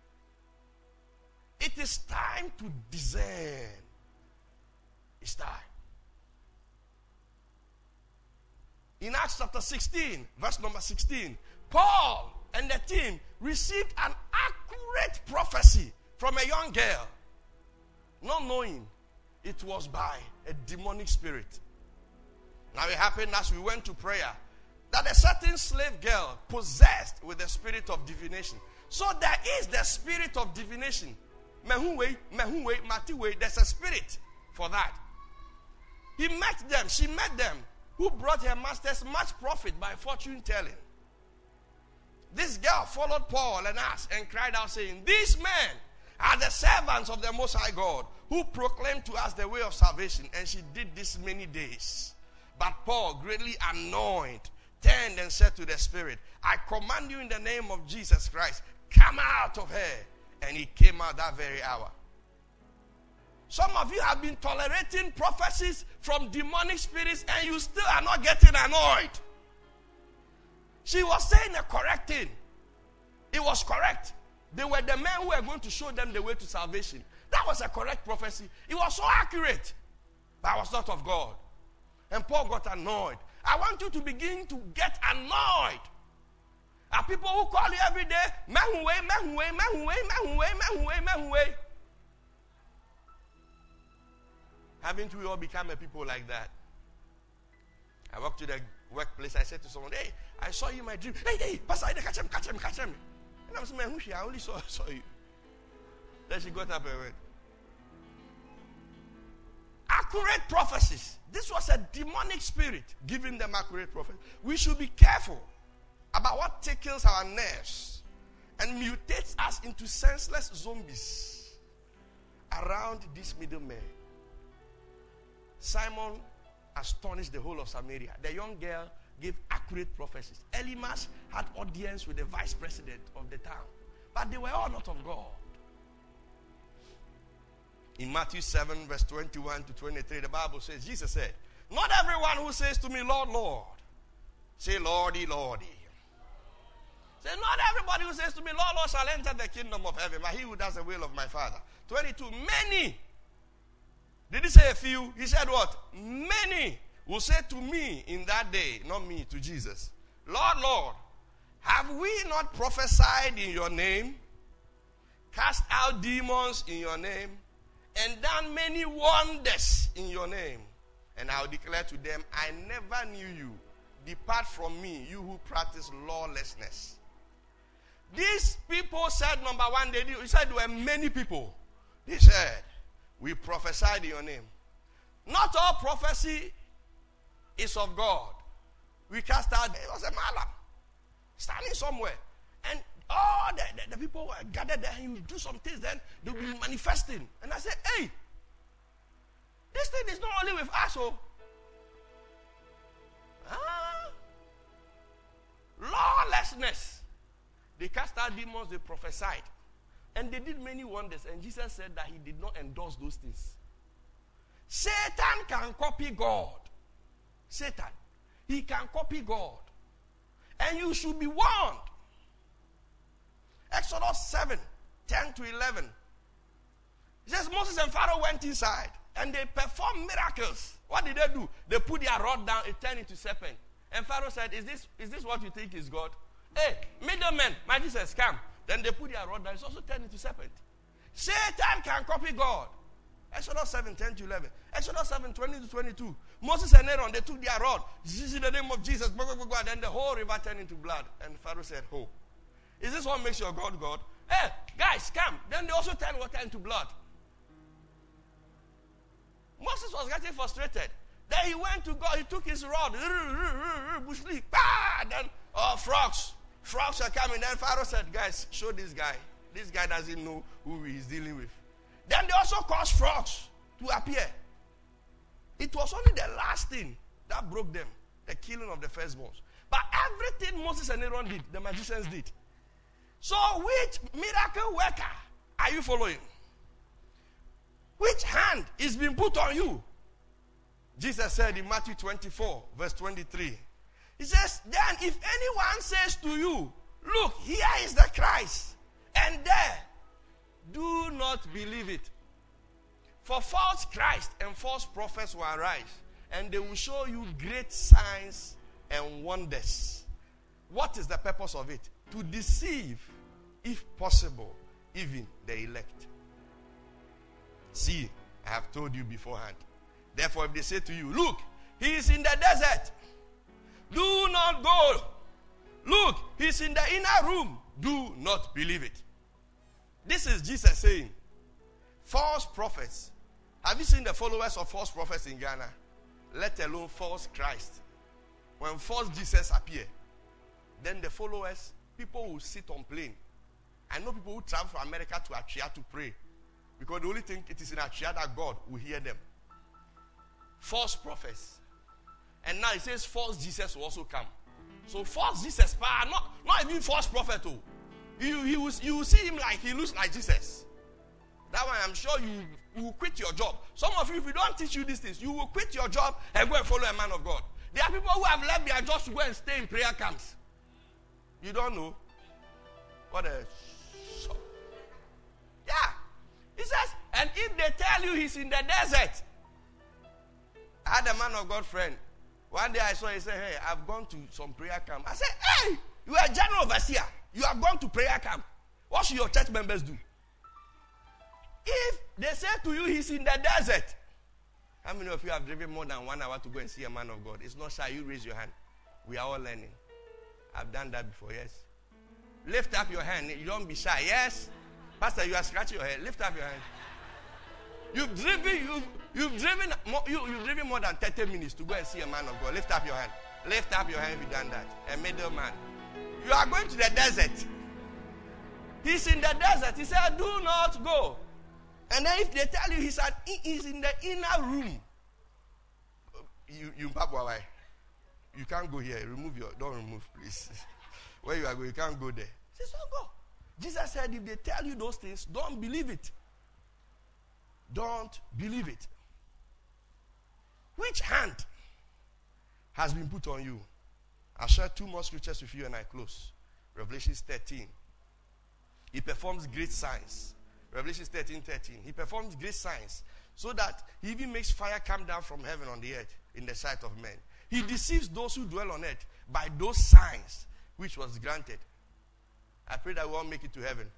It is time to discern. It's time. In Acts chapter sixteen, verse number sixteen, Paul and the team received an accurate prophecy from a young girl, not knowing it was by a demonic spirit. Now it happened as we went to prayer that a certain slave girl possessed with the spirit of divination. So there is the spirit of divination. Mehuwe, mehuwe, matiwe, there's a spirit for that. He met them, she met them, who brought her masters much profit by fortune telling. This girl followed Paul and us and cried out saying, these men are the servants of the Most High God who proclaimed to us the way of salvation. And she did this many days. But Paul, greatly annoyed, turned and said to the spirit, I command you in the name of Jesus Christ, come out of her. And he came out that very hour. Some of you have been tolerating prophecies from demonic spirits and you still are not getting annoyed. She was saying a correct thing. It was correct. They were the men who were going to show them the way to salvation. That was a correct prophecy. It was so accurate. But it was not of God. And Paul got annoyed. I want you to begin to get annoyed. Are people who call you every day, Mehuwe, Mehuwe, Mehuwe, Mehuwe, Mehuwe, Mehuwe. Haven't we all become a people like that? I walked to the workplace. I said to someone, hey, I saw you in my dream. Hey, hey, Pastor, catch him, catch him, catch him. And I was saying, I only saw, saw you. Then she got up and went. Accurate prophecies. This was a demonic spirit giving them accurate prophecies. We should be careful about what tickles our nerves and mutates us into senseless zombies around these middlemen. Simon astonished the whole of Samaria. The young girl gave accurate prophecies. Elimas had audience with the vice president of the town. But they were all not of God. In Matthew seven, verse twenty-one to twenty-three, the Bible says, Jesus said, not everyone who says to me, Lord, Lord, say, Lordy, Lordy. Say, not everybody who says to me, Lord, Lord, shall enter the kingdom of heaven, but he who does the will of my Father. twenty-two, many. Did he say a few? He said what? Many will say to me in that day, not me, to Jesus, Lord, Lord, have we not prophesied in your name, cast out demons in your name, and done many wonders in your name? And I'll declare to them, I never knew you. Depart from me, you who practice lawlessness. These people said, number one, they did, he said there were many people. They said, we prophesied in your name. Not all prophecy is of God. We cast out, it was a malam standing somewhere. And all the, the, the people were gathered there, and you do some things, then they'll be manifesting. And I said, hey, this thing is not only with us, oh. Ah, lawlessness. They cast out demons, they prophesied. And they did many wonders. And Jesus said that he did not endorse those things. Satan can copy God. Satan. He can copy God. And you should be warned. Exodus seven, ten to eleven. It says Moses and Pharaoh went inside and they performed miracles. What did they do? They put their rod down, it turned into serpent. And Pharaoh said, is this, is this what you think is God? Hey, middlemen, my Jesus, come. Then they put their rod down, it's also turned into serpent. Satan can copy God. Exodus seven, ten to eleven. Exodus seven, twenty to twenty-two. Moses and Aaron, they took their rod. This is in the name of Jesus. And then the whole river turned into blood. And Pharaoh said, oh, is this what makes your God God? Hey, guys, come. Then they also turned water into blood. Moses was getting frustrated. Then he went to God. He took his rod. Bush leaf. Then, oh, frogs. Frogs are coming. Then Pharaoh said, guys, show this guy. This guy doesn't know who he's dealing with. Then they also caused frogs to appear. It was only the last thing that broke them, the killing of the firstborns. But everything Moses and Aaron did, the magicians did. So which miracle worker are you following? Which hand is being put on you? Jesus said in Matthew twenty-four, verse twenty-three. He says, then if anyone says to you, look, here is the Christ, and there, do not believe it. For false Christ and false prophets will arise, and they will show you great signs and wonders. What is the purpose of it? To deceive, if possible, even the elect. See, I have told you beforehand. Therefore, if they say to you, look, he is in the desert, do not go. Look, he's in the inner room, do not believe it. This is Jesus saying, false prophets. Have you seen the followers of false prophets in Ghana? Let alone false Christ. When false Jesus appear, then the followers, people will sit on plane. I know people who travel from America to Achia to pray, because they only think it is in Achia that God will hear them. False prophets. And now it says false Jesus will also come. So false Jesus, power, not, not even false prophet. Oh. You, you, will, you will see him like he looks like Jesus. That one, I'm sure you, you will quit your job. Some of you, if we don't teach you these things, you will quit your job and go and follow a man of God. There are people who have left their jobs to go and stay in prayer camps. You don't know? What a shock. Yeah. He says, and if they tell you he's in the desert. I had a man of God friend. One day I saw he said, hey, I've gone to some prayer camp. I said, hey, you are a general overseer. You have gone to prayer camp. What should your church members do? If they say to you he's in the desert, how many of you have driven more than one hour to go and see a man of God? It's not shy. You raise your hand. We are all learning. I've done that before, yes. Lift up your hand. You don't be shy, yes. Pastor, you are scratching your head. Lift up your hand. You've driven, you've, you've driven, more, you, you've driven more than thirty minutes to go and see a man of God. Lift up your hand. Lift up your hand if you've done that. A middleman. You are going to the desert. He's in the desert. He said, do not go. And then if they tell you he's, at, he's in the inner room, you you you can't go here. Remove your, don't remove, please. Where you are going, you can't go there. He says, don't go. Jesus said, if they tell you those things, don't believe it. Don't believe it. Which hand has been put on you? I'll share two more scriptures with you and I close. Revelation thirteen. He performs great signs. Revelation thirteen, thirteen. He performs great signs so that he even makes fire come down from heaven on the earth in the sight of men. He deceives those who dwell on earth by those signs which was granted. I pray that we all make it to heaven.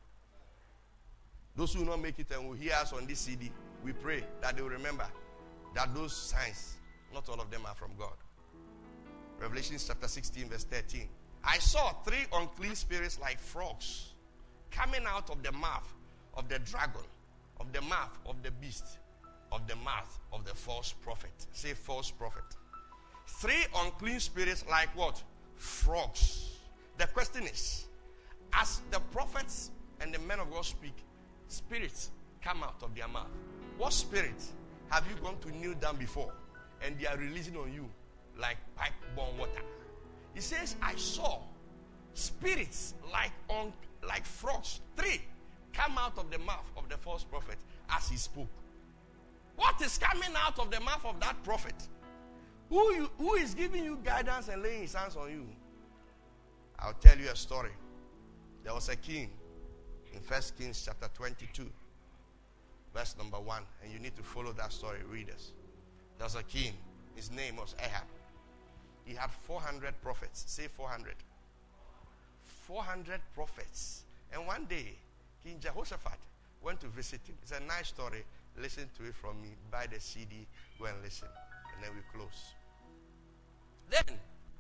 Those who will not make it and will hear us on this C D, we pray that they will remember that those signs, not all of them are from God. Revelation chapter sixteen, verse thirteen. I saw three unclean spirits like frogs coming out of the mouth of the dragon, of the mouth of the beast, of the mouth of the false prophet. Say false prophet. Three unclean spirits like what? Frogs. The question is, as the prophets and the men of God speak, spirits come out of their mouth. What spirit have you gone to kneel down before and they are releasing on you like pipe-borne water? He says, I saw spirits like on like frogs, three, come out of the mouth of the false prophet as he spoke. What is coming out of the mouth of that prophet? Who, you, who is giving you guidance and laying his hands on you? I'll tell you a story. There was a king in First Kings chapter twenty-two, verse number one. And you need to follow that story, readers. There was a king. His name was Ahab. He had four hundred prophets. Say four hundred. four hundred prophets. And one day, King Jehoshaphat went to visit him. It's a nice story. Listen to it from me. Buy the C D. Go and listen. And then we close. Then,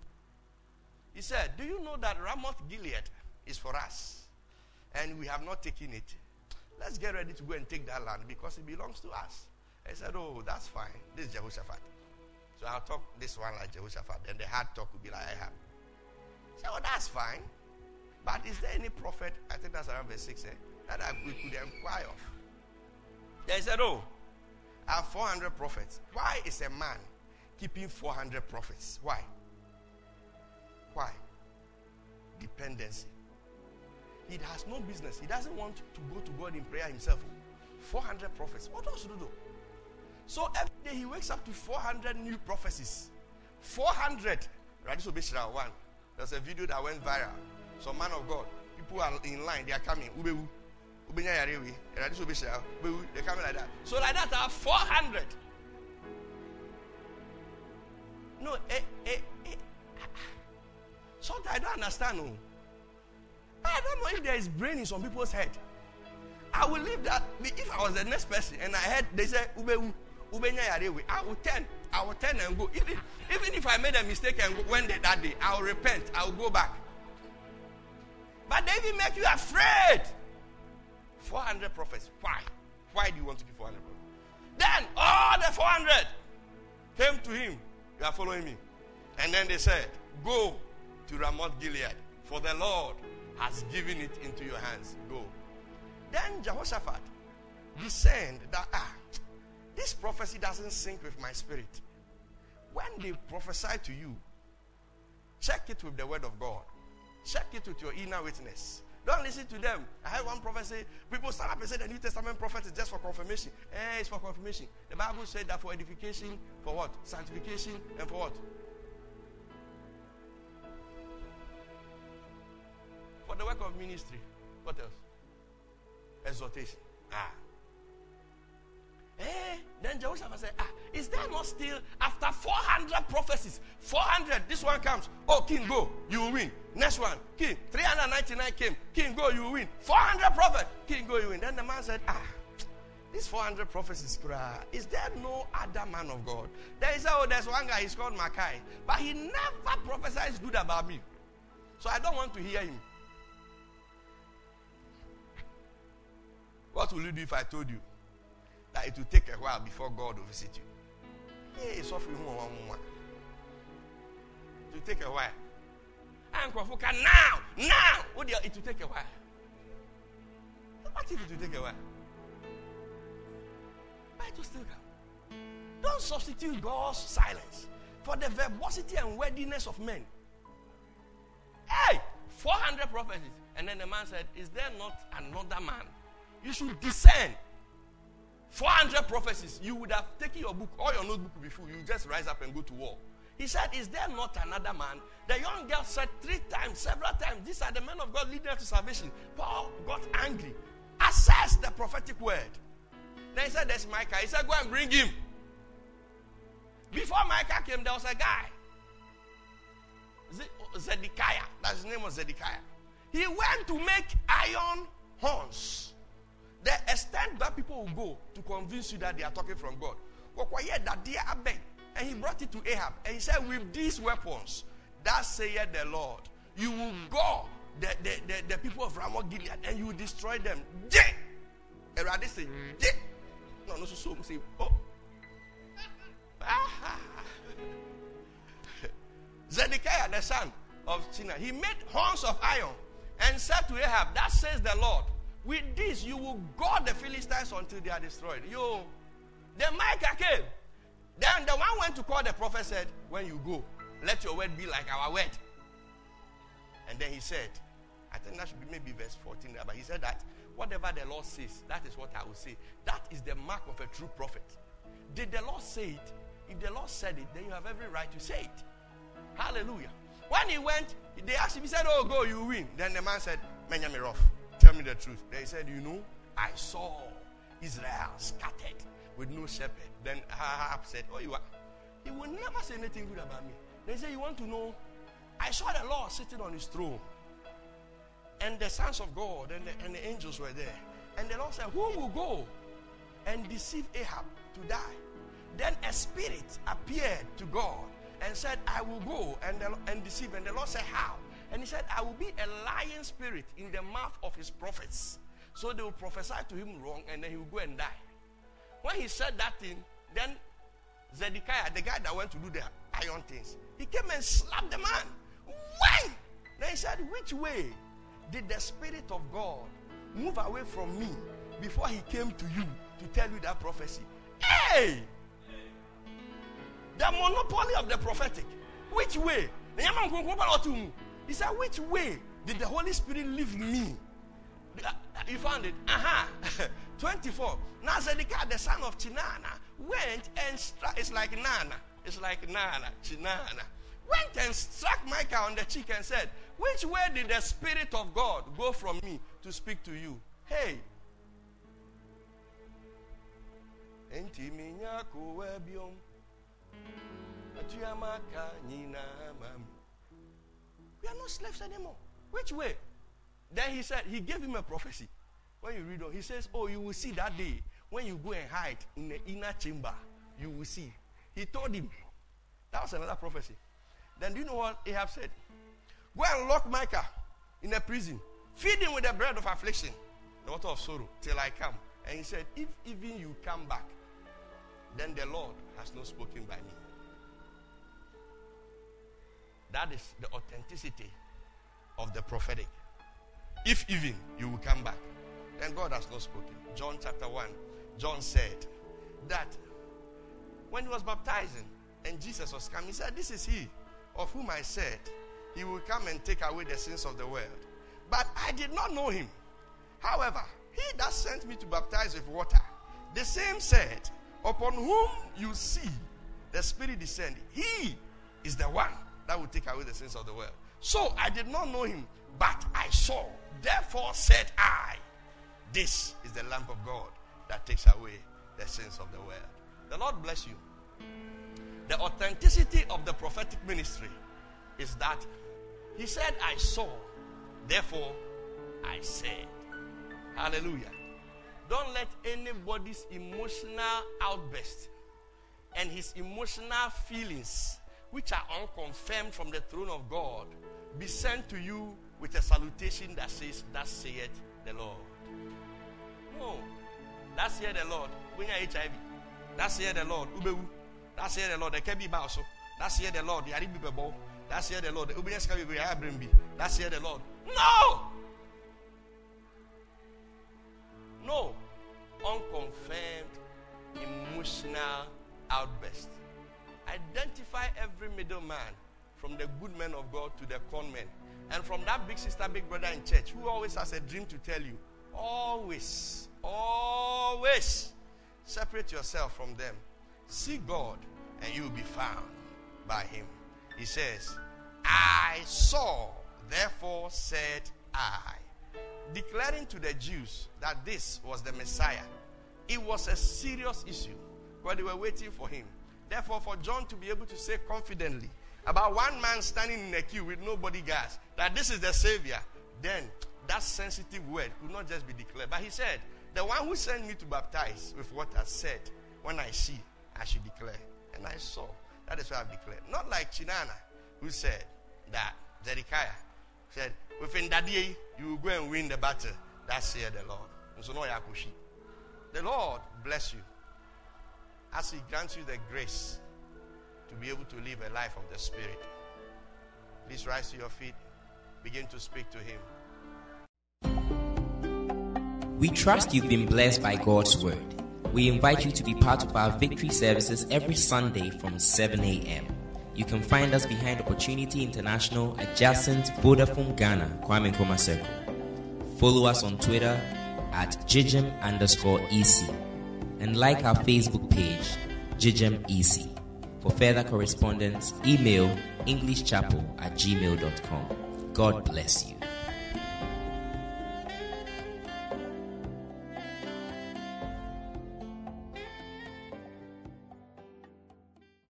he said, do you know that Ramoth Gilead is for us? And we have not taken it. Let's get ready to go and take that land because it belongs to us. I said, oh, that's fine. This is Jehoshaphat. So I'll talk this one like Jehoshaphat. Then the hard talk will be like Ahab. I said, oh, that's fine. But is there any prophet, I think that's around verse six, eh, that I, we could inquire of? They said, oh, I have four hundred prophets. Why is a man keeping four hundred prophets? Why? Why? Dependency. He has no business. He doesn't want to go to God in prayer himself. four hundred prophets. What else to do? So every day he wakes up to four hundred new prophecies. four hundred. Radisha one. There's a video that went viral. Some man of God, people are in line, they are coming. They're coming like that. So like that, I have four hundred. No, eh, eh, eh. understand. No? I don't know if there is brain in some people's head. I will leave that. If I was the next person and I heard they say Ube Ubenya Yarewe, I will turn. I will turn and go. Even, even if I made a mistake and went there that day, I will repent. I will go back. But they even make you afraid. four hundred prophets. Why? Why do you want to be four hundred prophets? Then all the four hundred came to him. You are following me? And then they said, go to Ramoth Gilead, for the Lord has given it into your hands. Go. Then Jehoshaphat discerned that, ah, this prophecy doesn't sync with my spirit. When they prophesy to you, check it with the word of God. Check it with your inner witness. Don't listen to them. I heard one prophet say, people stand up and say the New Testament prophet is just for confirmation. Eh, it's for confirmation. The Bible said that for edification, for what? Sanctification, and for what? For the work of ministry. What else? Exhortation. Ah. Eh, then Jehoshaphat said, ah, is there not still, after four hundred prophecies, four hundred, this one comes, oh, king, go, you will win. Next one, king, three hundred ninety-nine came, king, go, you will win. four hundred prophets, king, go, you win. Then the man said, ah, these four hundred prophecies, is there no other man of God? Then he said, oh, there's one guy, he's called Micaiah, but he never prophesies good about me. So I don't want to hear him. What will you do if I told you that it will take a while before God will visit you? Hey, suffering one one. It will take a while. And now, now, it will take a while. What if it will take a while? But it will still come. Don't substitute God's silence for the verbosity and wordiness of men. Hey, four hundred prophecies. And then the man said, is there not another man? You should discern. four hundred prophecies. You would have taken your book or your notebook before. You just rise up and go to war. He said, is there not another man? The young girl said three times, several times, these are the men of God leading us to salvation. Paul got angry. Assess the prophetic word. Then he said, there's Micah. He said, go and bring him. Before Micah came, there was a guy. Zedekiah. That's his name was Zedekiah. He went to make iron horns. The extent that people will go to convince you that they are talking from God. And he brought it to Ahab. And he said, with these weapons, that saith the Lord, you will go the, the, the, the people of Ramoth Gilead and you will destroy them. And rather say, no, no, so, so say, oh. Zedekiah, the son of China, he made horns of iron and said to Ahab, that says the Lord, with this you will guard the Philistines until they are destroyed. Yo, then Micah came. Then the one went to call the prophet, said, when you go, let your word be like our word. And then he said, I think that should be maybe verse fourteen, but he said that whatever the Lord says, that is what I will say. That is the mark of a true prophet. Did the Lord say it? If the Lord said it, then you have every right to say it. Hallelujah. When he went, they asked him, he said, oh, go, you win. Then the man said, Menyami rough. Tell me the truth. Then he said, you know, I saw Israel scattered with no shepherd. Then Ahab said, oh, you are. He will never say anything good about me. Then he said, you want to know? I saw the Lord sitting on his throne. And the sons of God and the, and the angels were there. And the Lord said, who will go and deceive Ahab to die? Then a spirit appeared to God and said, I will go and, the, and deceive. And the Lord said, how? And he said, I will be a lying spirit in the mouth of his prophets. So they will prophesy to him wrong and then he will go and die. When he said that thing, then Zedekiah, the guy that went to do the iron things, he came and slapped the man. Why? Then he said, which way did the Spirit of God move away from me before he came to you to tell you that prophecy? Hey! The monopoly of the prophetic. Which way? He said, which way did the Holy Spirit leave me? You found it? Aha. Uh-huh. twenty-four. Now Zedekiah, the son of Chinana, went and struck. It's like Nana. It's like Nana. Chinana. Went and struck Micah on the cheek and said, which way did the Spirit of God go from me to speak to you? Hey. We are not slaves anymore. Which way? Then he said, he gave him a prophecy. When you read on, he says, oh, you will see that day when you go and hide in the inner chamber, you will see. He told him. That was another prophecy. Then do you know what Ahab said? Go and lock Micah in a prison. Feed him with the bread of affliction, the water of sorrow, till I come. And he said, if even you come back, then the Lord has not spoken by me. That is the authenticity of the prophetic. If even you will come back, then God has not spoken. John chapter one, John said that when he was baptizing and Jesus was coming, he said, this is he of whom I said, he will come and take away the sins of the world. But I did not know him. However, he that sent me to baptize with water, the same said, upon whom you see the Spirit descend, he is the one that will take away the sins of the world. So I did not know him, but I saw. Therefore said I, this is the Lamb of God that takes away the sins of the world. The Lord bless you. The authenticity of the prophetic ministry is that he said, I saw, therefore I said. Hallelujah. Don't let anybody's emotional outburst and his emotional feelings, which are unconfirmed from the throne of God, be sent to you with a salutation that says, thus saith the Lord. No. Thus saith the Lord. When you H I V. Thus saith the Lord. Ubewu. Thus saith the Lord. The Kebi Baoso. Thus saith the Lord. The Aribi Bebo. Thus saith the Lord. The Ubenes Kabi Abrimbi. Thus saith the Lord. No! No. Unconfirmed emotional outburst. Identify every middleman, from the good men of God to the con men. And from that big sister, big brother in church who always has a dream to tell you. Always, always separate yourself from them. Seek God and you will be found by him. He says, I saw, therefore said I. Declaring to the Jews that this was the Messiah. It was a serious issue because they were waiting for him. Therefore, for John to be able to say confidently about one man standing in a queue with no bodyguards that this is the Savior, then that sensitive word could not just be declared. But he said, the one who sent me to baptize with water said, when I see, I should declare. And I saw. That is what I've declared. Not like Chinana, who said that Zedekiah said, within that day, you will go and win the battle. That's said the Lord. The Lord bless you as he grants you the grace to be able to live a life of the Spirit. Please rise to your feet. Begin to speak to him. We trust you've been blessed by God's word. We invite you to be part of our victory services every Sunday from seven a.m. You can find us behind Opportunity International, adjacent Vodafone Ghana, Kwame Nkrumah Circle. Follow us on Twitter at Jijim underscore EC and like our Facebook page, Jijim E C. For further correspondence, email englishchapel at gmail dot com. God bless you.